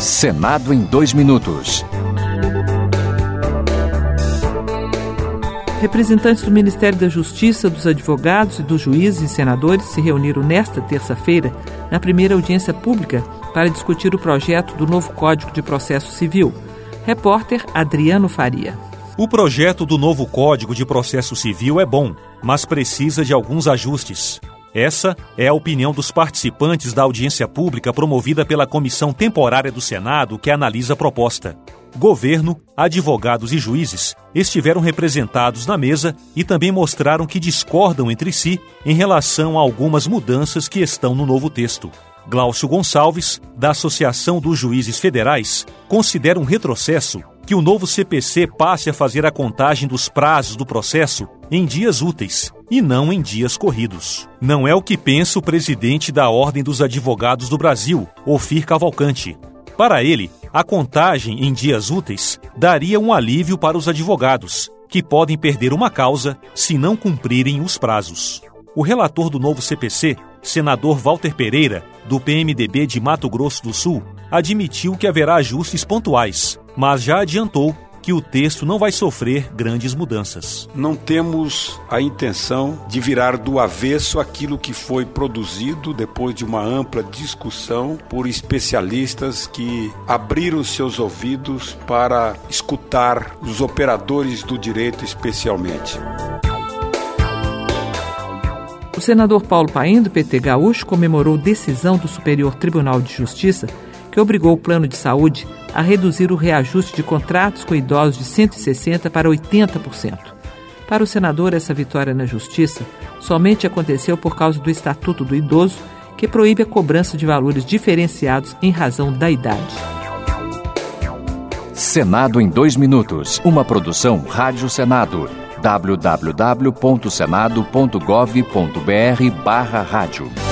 Senado em 2 minutos. Representantes do Ministério da Justiça, dos advogados e dos juízes e senadores se reuniram nesta terça-feira na primeira audiência pública para discutir o projeto do novo Código de Processo Civil. Repórter Adriano Faria. O projeto do novo Código de Processo Civil é bom, mas precisa de alguns ajustes. Essa é a opinião dos participantes da audiência pública promovida pela Comissão Temporária do Senado que analisa a proposta. Governo, advogados e juízes estiveram representados na mesa e também mostraram que discordam entre si em relação a algumas mudanças que estão no novo texto. Glaucio Gonçalves, da Associação dos Juízes Federais, considera um retrocesso que o novo CPC passe a fazer a contagem dos prazos do processo em dias úteis e não em dias corridos. Não é o que pensa o presidente da Ordem dos Advogados do Brasil, Ofir Cavalcante. Para ele, a contagem em dias úteis daria um alívio para os advogados, que podem perder uma causa se não cumprirem os prazos. O relator do novo CPC, senador Walter Pereira, do PMDB de Mato Grosso do Sul, admitiu que haverá ajustes pontuais, mas já adiantou que o texto não vai sofrer grandes mudanças. Não temos a intenção de virar do avesso aquilo que foi produzido depois de uma ampla discussão por especialistas que abriram seus ouvidos para escutar os operadores do direito especialmente. O senador Paulo Paim, do PT Gaúcho, comemorou decisão do Superior Tribunal de Justiça que obrigou o plano de saúde a reduzir o reajuste de contratos com idosos de 160% para 80%. Para o senador, essa vitória na Justiça somente aconteceu por causa do Estatuto do Idoso, que proíbe a cobrança de valores diferenciados em razão da idade. Senado em 2 minutos. Uma produção Rádio Senado. www.senado.gov.br/rádio